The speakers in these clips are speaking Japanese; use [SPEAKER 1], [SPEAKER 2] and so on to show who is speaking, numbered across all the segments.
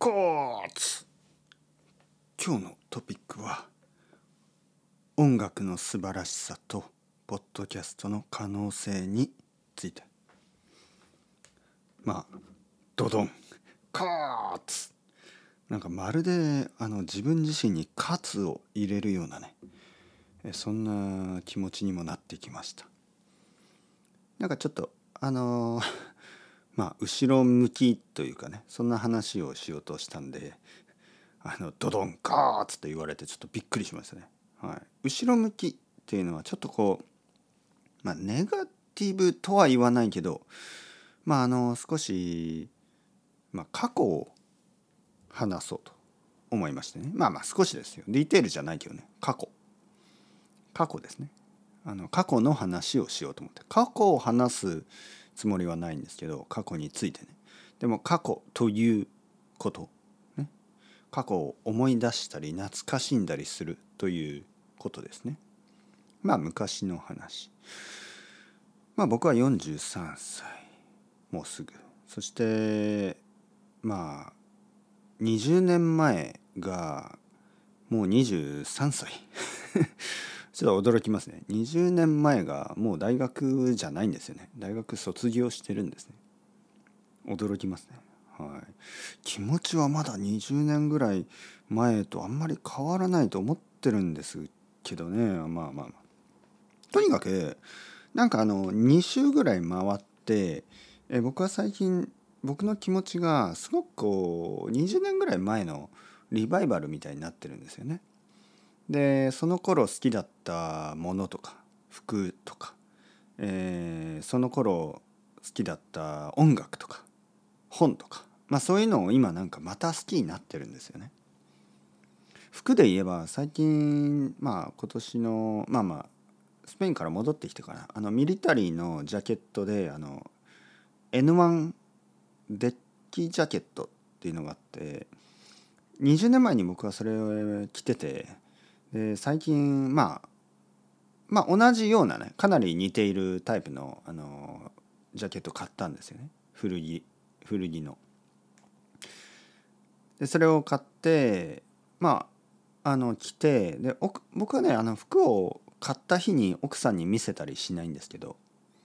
[SPEAKER 1] コーツ。今日のトピックは音楽の素晴らしさとポッドキャストの可能性について。ドドンコーツ。なんかまるで自分自身にカツを入れるようなね、そんな気持ちにもなってきました。なんかちょっと後ろ向きというかね、そんな話をしようとしたんで、ドドンガーッツと言われてちょっとびっくりしましたね。後ろ向きっていうのはちょっとこう、ネガティブとは言わないけど、少し、過去を話そうと思いましてね。少しですよ。ディテールじゃないけどね。過去ですね。過去の話をしようと思って、過去を話すつもりはないんですけど、過去についてね。でも過去ということね、過去を思い出したり懐かしんだりするということですね。昔の話。僕は43歳、もうすぐ。そして20年前がもう23歳ちょっと驚きますね。20年前がもう大学じゃないんですよね。大学卒業してるんですね。驚きますね。気持ちはまだ20年ぐらい前とあんまり変わらないと思ってるんですけどね。とにかくなんか2週ぐらい回って、僕は最近僕の気持ちがすごくこう20年ぐらい前のリバイバルみたいになってるんですよね。でその頃好きだったものとか服とか、その頃好きだった音楽とか本とか、そういうのを今なんかまた好きになってるんですよね。服で言えば最近今年のスペインから戻ってきてからミリタリーのジャケットでN1 デッキジャケットっていうのがあって、20年前に僕はそれを着てて、で最近同じようなね、かなり似ているタイプのジャケットを買ったんですよね。古着の。でそれを買って着て、で僕はね服を買った日に奥さんに見せたりしないんですけど、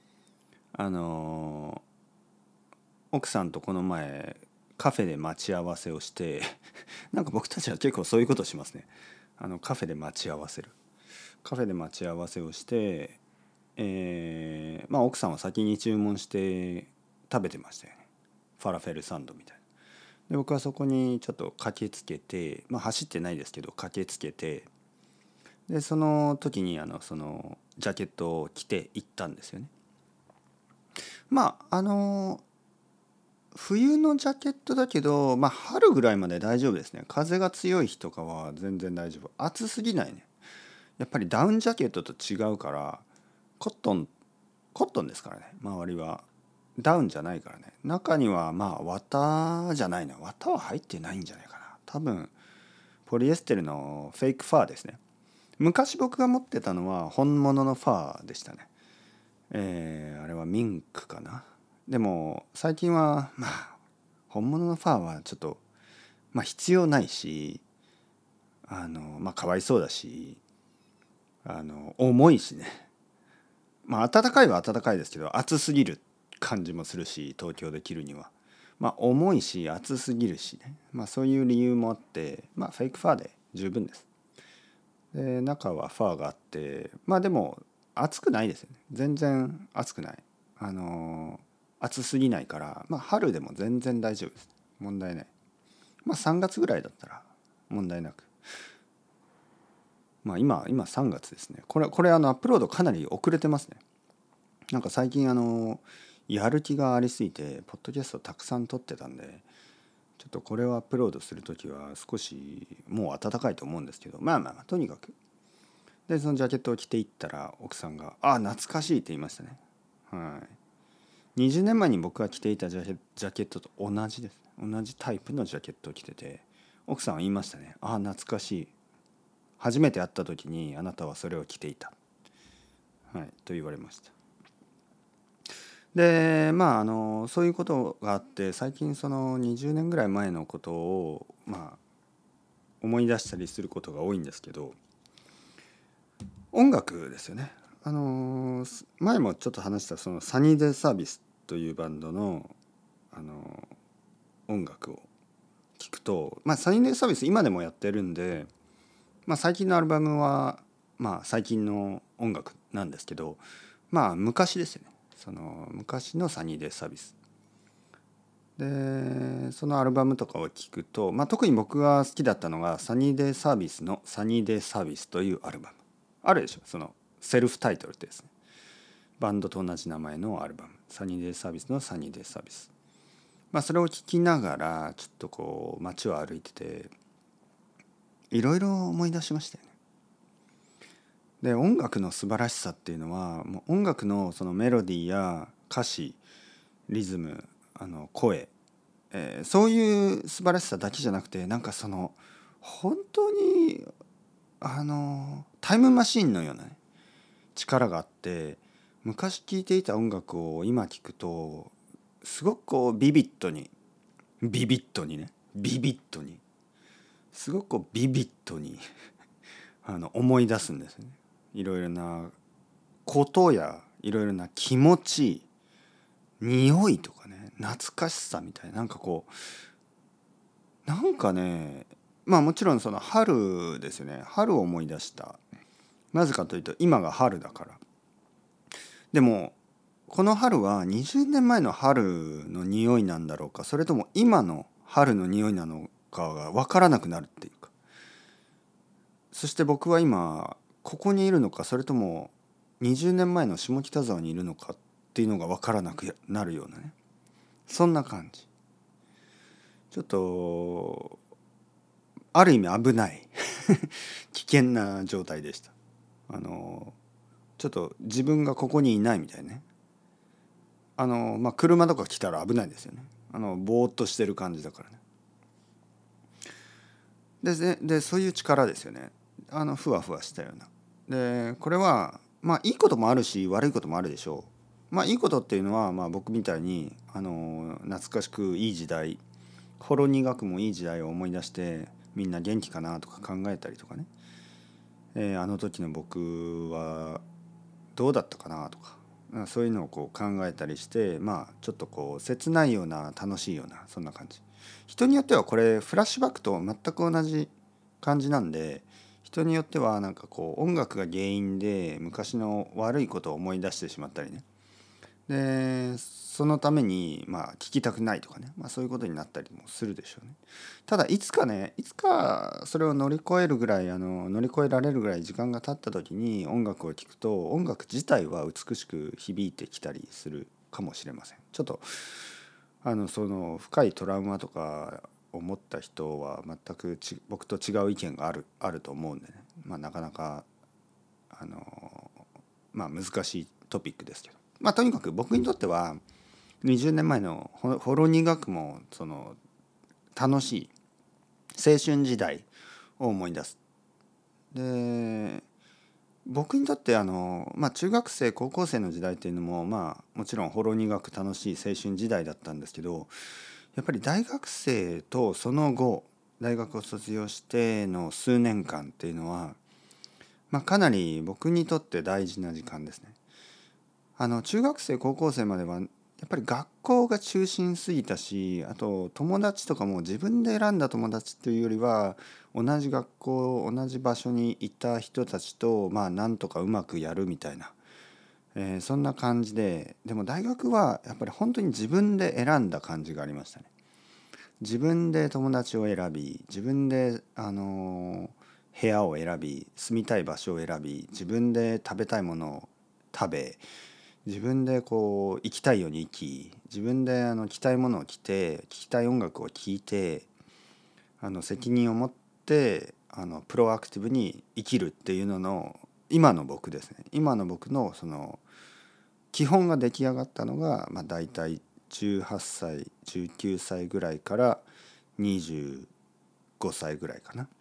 [SPEAKER 1] 奥さんとこの前カフェで待ち合わせをしてなんか僕たちは結構そういうことしますね。カフェで待ち合わせをして、奥さんは先に注文して食べてましたよね。ファラフェルサンドみたいな。で僕はそこにちょっと駆けつけて、走ってないですけど駆けつけて、でその時にそのジャケットを着て行ったんですよね。冬のジャケットだけど、春ぐらいまで大丈夫ですね。風が強い日とかは全然大丈夫。暑すぎないね。やっぱりダウンジャケットと違うから、コットンですからね。周りはダウンじゃないからね。中には綿じゃないな。綿は入ってないんじゃないかな。多分ポリエステルのフェイクファーですね。昔僕が持ってたのは本物のファーでしたね。あれはミンクかな。でも最近は本物のファーはちょっと必要ないし、かわいそうだし、重いしね。暖かいは暖かいですけど暑すぎる感じもするし、東京で着るには重いし暑すぎるしね、そういう理由もあってフェイクファーで十分です。で中はファーがあって、でも暑くないですよね。全然暑くない。暑すぎないから、春でも全然大丈夫です。問題ない。3月ぐらいだったら問題なく。今3月ですね。これアップロードかなり遅れてますね。なんか最近やる気がありすぎてポッドキャストたくさん撮ってたんで、ちょっとこれをアップロードするときは少しもう暖かいと思うんですけど、とにかくでそのジャケットを着ていったら奥さんが懐かしいって言いましたね。20年前に僕が着ていたジャケットと同じです。同じタイプのジャケットを着てて、奥さんは言いましたね。懐かしい。初めて会った時にあなたはそれを着ていた。と言われました。 でそういうことがあって最近その20年ぐらい前のことを思い出したりすることが多いんですけど、音楽ですよね。前もちょっと話したそのサニーデイサービスというバンドの、音楽を聞くと、サニーデイサービス今でもやってるんで、最近のアルバムは最近の音楽なんですけど、昔ですよね。その昔のサニーデイサービスでそのアルバムとかを聞くと、特に僕が好きだったのがサニーデイサービスのサニーデイサービスというアルバムあるでしょ。そのセルフタイトルってですね、バンドと同じ名前のアルバムサニーデイサービスのサニーデイサービス、それを聞きながらちょっとこう街を歩いてていろいろ思い出しましたよね。で音楽の素晴らしさっていうのはもう音楽のそのメロディーや歌詞リズム声、そういう素晴らしさだけじゃなくてなんかその本当にタイムマシーンのようなね、力があって昔聴いていた音楽を今聴くとすごくこうビビッドにすごくこうビビッドに思い出すんですね。いろいろなことやいろいろな気持ち、匂いとかね、懐かしさみたいな、なんかこうなんかね、もちろんその春ですよね。春を思い出した。なぜかというと今が春だから。でもこの春は20年前の春の匂いなんだろうか、それとも今の春の匂いなのかが分からなくなるっていうか、そして僕は今ここにいるのか、それとも20年前の下北沢にいるのかっていうのが分からなくなるようなね、そんな感じ。ちょっとある意味危ない危険な状態でした。ちょっと自分がここにいないみたいね。車とか来たら危ないですよね。ぼーっとしてる感じだからね。でそういう力ですよね。ふわふわしたような。でこれはいいこともあるし悪いこともあるでしょう。いいことっていうのは、僕みたいに懐かしくいい時代、ほろ苦くもいい時代を思い出してみんな元気かなとか考えたりとかね、あの時の僕はどうだったかなとか、そういうのをこう考えたりして、ちょっとこう切ないような楽しいようなそんな感じ。人によってはこれフラッシュバックと全く同じ感じなんで、人によってはなんかこう音楽が原因で昔の悪いことを思い出してしまったりね、でそのために聞きたくないとかね、そういうことになったりもするでしょうね。ただいつかそれを乗り越えるぐらい乗り越えられるぐらい時間が経った時に音楽を聴くと音楽自体は美しく響いてきたりするかもしれません。ちょっとその深いトラウマとかを持った人は全く僕と違う意見があると思うんでね、なかなか難しいトピックですけど、とにかく僕にとっては20年前のほろ苦くもその楽しい青春時代を思い出す。で僕にとって中学生高校生の時代っていうのももちろんほろ苦く楽しい青春時代だったんですけど、やっぱり大学生とその後大学を卒業しての数年間っていうのは、かなり僕にとって大事な時間ですね。中学生高校生まではやっぱり学校が中心すぎたし、あと友達とかも自分で選んだ友達っていうよりは同じ学校同じ場所にいた人たちとなんとかうまくやるみたいな、そんな感じで。でも大学はやっぱり本当に自分で選んだ感じがありましたね。自分で友達を選び、自分で部屋を選び、住みたい場所を選び、自分で食べたいものを食べ、自分でこう生きたいように生き、自分で着たいものを着て聴きたい音楽を聴いて責任を持ってプロアクティブに生きるっていうのの今の僕ですね。今の僕のその基本が出来上がったのが、だいたい18歳19歳ぐらいから25歳ぐらいかな。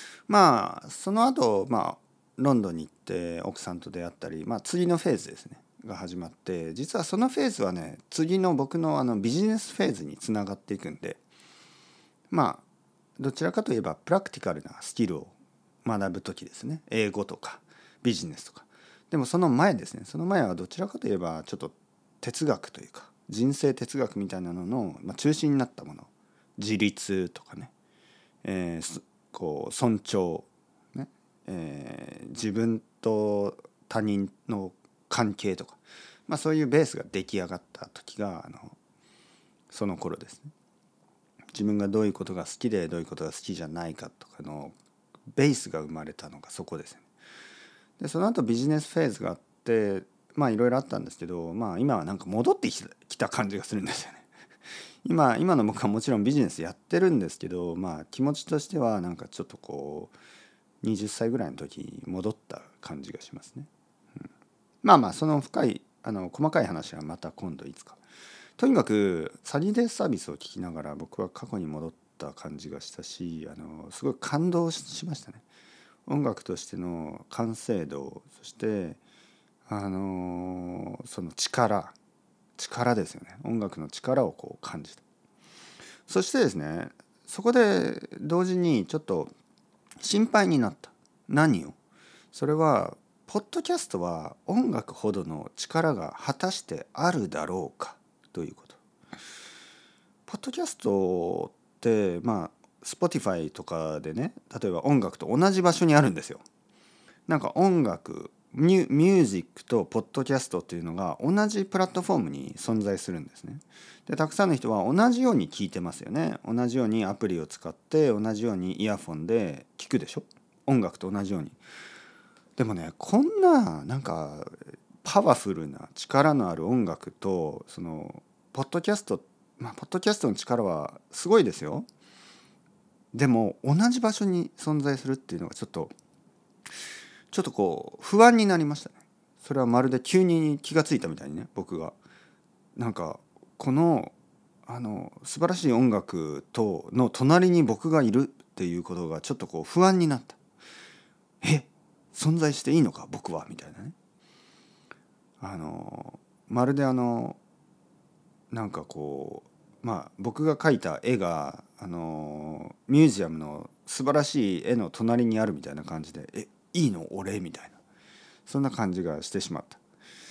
[SPEAKER 1] その後ロンドンに行って奥さんと出会ったり、次のフェーズですね。 が始まって、実はそのフェーズはね次の僕のビジネスフェーズにつながっていくんで、まあどちらかといえばプラクティカルなスキルを学ぶ時ですね。英語とかビジネスとか。でもその前ですね、その前はどちらかといえばちょっと哲学というか人生哲学みたいなのの、中心になったもの、自立とかね、こう尊重ね、自分と他人の関係とか、そういうベースが出来上がった時がその頃ですね。自分がどういうことが好きでどういうことが好きじゃないかとかのベースが生まれたのがそこですね。でその後ビジネスフェーズがあって、いろいろあったんですけど、今はなんか戻ってきた感じがするんですよね。今の僕はもちろんビジネスやってるんですけど、気持ちとしてはなんかちょっとこう20歳ぐらいの時に戻った感じがしますね。その深い細かい話はまた今度いつか。とにかくサニーデイサービスを聞きながら僕は過去に戻った感じがしたし、すごい感動しましたね。音楽としての完成度、そしてその力ですよね。音楽の力をこう感じた。そしてですね、そこで同時にちょっと心配になった。何を？それはポッドキャストは音楽ほどの力が果たしてあるだろうかということ。ポッドキャストってSpotify とかでね、例えば音楽と同じ場所にあるんですよ。なんか音楽ミュージックとポッドキャストっていうのが同じプラットフォームに存在するんですね。でたくさんの人は同じように聞いてますよね。同じようにアプリを使って同じようにイヤフォンで聞くでしょ。音楽と同じように。でもね、こんななんかパワフルな力のある音楽とそのポッドキャスト、ポッドキャストの力はすごいですよ。でも同じ場所に存在するっていうのがちょっとこう不安になりましたね。それはまるで急に気がついたみたいにね、僕がなんかこの素晴らしい音楽との隣に僕がいるっていうことがちょっとこう不安になった。え、存在していいのか僕はみたいなね。まるでなんかこう僕が描いた絵がミュージアムの素晴らしい絵の隣にあるみたいな感じで、いいの俺みたいな、そんな感じがしてしまった。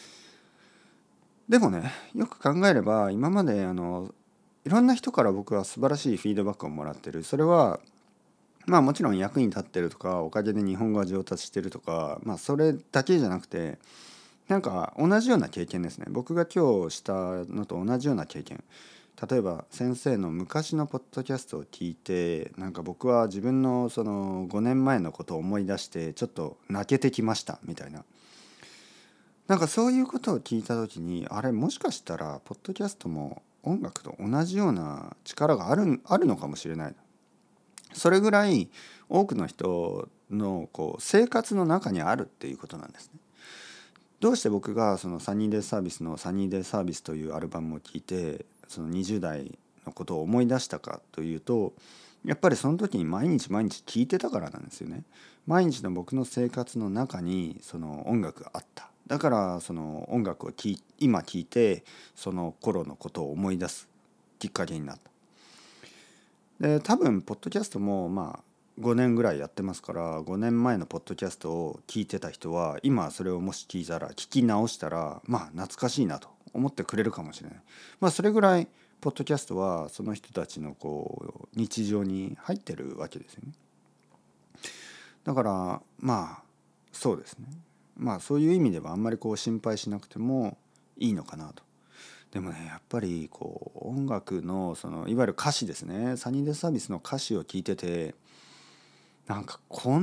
[SPEAKER 1] でもね、よく考えれば今までいろんな人から僕は素晴らしいフィードバックをもらってる。それはもちろん役に立ってるとか、おかげで日本語が上達してるとか、それだけじゃなくて、なんか同じような経験ですね。僕が今日したのと同じような経験。例えば先生の昔のポッドキャストを聞いて、なんか僕は自分のその5年前のことを思い出してちょっと泣けてきましたみたいな。なんかそういうことを聞いた時に、あれもしかしたらポッドキャストも音楽と同じような力があるのかもしれない。それぐらい多くの人のこう生活の中にあるっていうことなんですね。どうして僕がそのサニーデイサービスのサニーデイサービスというアルバムを聴いてその20代のことを思い出したかというと、やっぱりその時に毎日毎日聴いてたからなんですよね。毎日の僕の生活の中にその音楽があった。だからその音楽を今聴いてその頃のことを思い出すきっかけになった。で多分ポッドキャストも5年ぐらいやってますから、5年前のポッドキャストを聞いてた人は今それをもし聞いたら聞き直したら懐かしいなと思ってくれるかもしれない。それぐらいポッドキャストはその人たちのこう日常に入ってるわけですよね。だからそうですね。そういう意味ではあんまりこう心配しなくてもいいのかなと。でもね、やっぱりこう音楽のそのいわゆる歌詞ですね。サニーデイサービスの歌詞を聞いてて、なんか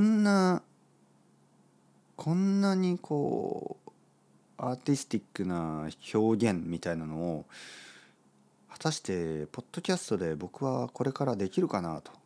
[SPEAKER 1] こんなにこうアーティスティックな表現みたいなのを果たしてポッドキャストで僕はこれからできるかなと。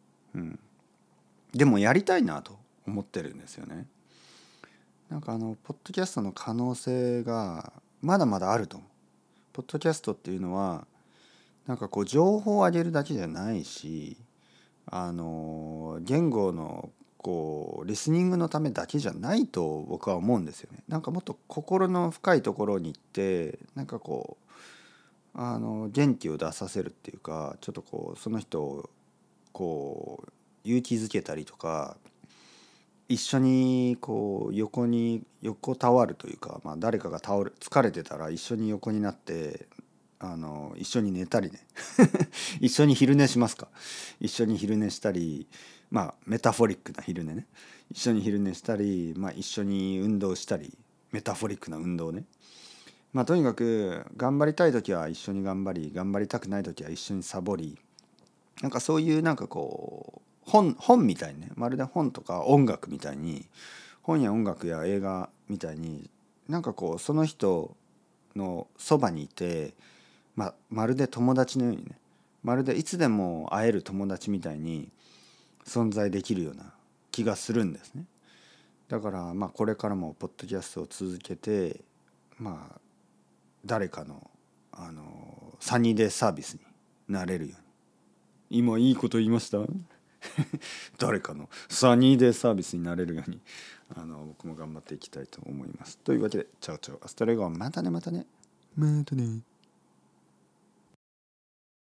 [SPEAKER 1] でもやりたいなと思ってるんですよね。なんかポッドキャストの可能性がまだまだあると思う。ポッドキャストっていうのはなんかこう情報を上げるだけじゃないし、言語のこうリスニングのためだけじゃないと僕は思うんですよね。なんかもっと心の深いところに行ってなんかこう元気を出させるっていうか、ちょっとこうその人をこう勇気づけたりとか、一緒にこう横たわるというか、まあ、誰かが疲れてたら一緒に横になって一緒に寝たりね一緒に昼寝しますか。一緒に昼寝したり、まあメタフォリックな昼寝ね。一緒に昼寝したり、まあ、一緒に運動したり、メタフォリックな運動ね。まあとにかく頑張りたい時は一緒に頑張り、頑張りたくない時は一緒にサボり、なんかそういうなんかこう本みたいにね、まるで本とか音楽みたいに、本や音楽や映画みたいになんかこうその人のそばにいて、まるで友達のようにね、まるでいつでも会える友達みたいに存在できるような気がするんですね。だからまあこれからもポッドキャストを続けて、まあ誰かのサニーデイサービスになれるように、今いいこと言いました誰かのサニーデイサービスになれるように僕も頑張っていきたいと思います。というわけでチャオチャオアストレゴン、またねまたねまたね。